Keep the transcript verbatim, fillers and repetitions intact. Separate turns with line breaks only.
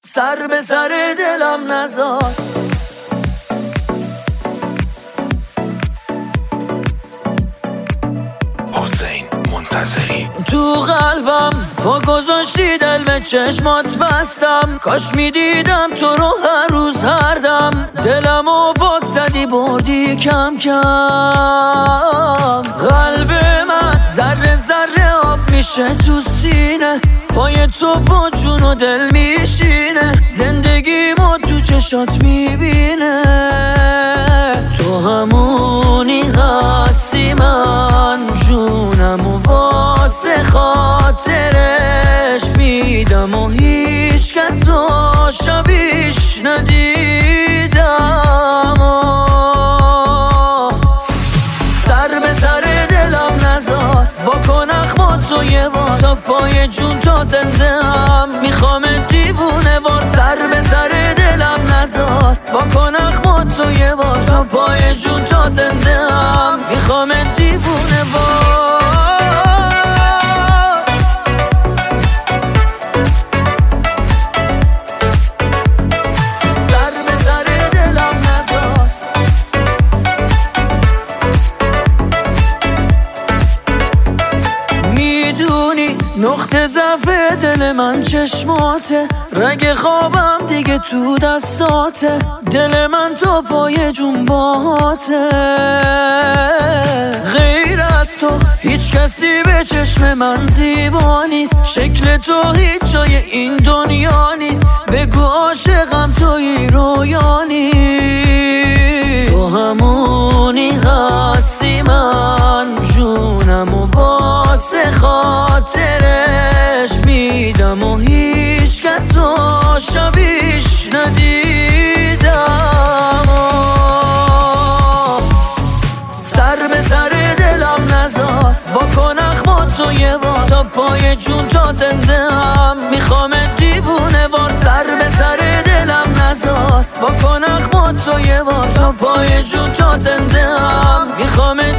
سر به سر دلم نذار.
حسین منتظری.
تو قلبم پا گذاشتی، دل به چشمات بستم. کاش میدیدم تو رو هر روز هر دم. دلمو پاک زدی بردی کم کم. قلب من ذره ذره آب میشه تو سینه. پای تو با جون و دل میشینه. زندگیمو تو چشات میبینه. تو همونی هستی، من جونم و واسه خاطرش میدم و هیچ کس رو شبیش ندیدم. سر به سر دلم نذار، واکن اخما تو یه بار. تا پای جون تا زنده هم میخوام دیوونه وار. سر به سر دلم نذار، واکن اخما تو یه بار. تا پای جون تا زنده هم میخوام دیوونه وار. نقطه ضعف دل من چشماته. رگ خوابم دیگه تو دستاته. دل من تا پای جون باهاته. غیر از تو هیچ کسی به چشم من زیبا نیست. شکل تو هیچ جای این دنیا نیست. بگو عاشقم توی رویا نیست. تو همونی هستی، من جونم و واسه خاطرش میدم و هیچ کس رو شبیش ندیدم. سر به سر دلم نذار، واکن اخما تو یه بار. تا پای جون تا زنده هم میخوام دیوونه وار. سر به سر دلم نذار، واکن اخما تو یه بار. تا پای جون تا زنده هم میخوام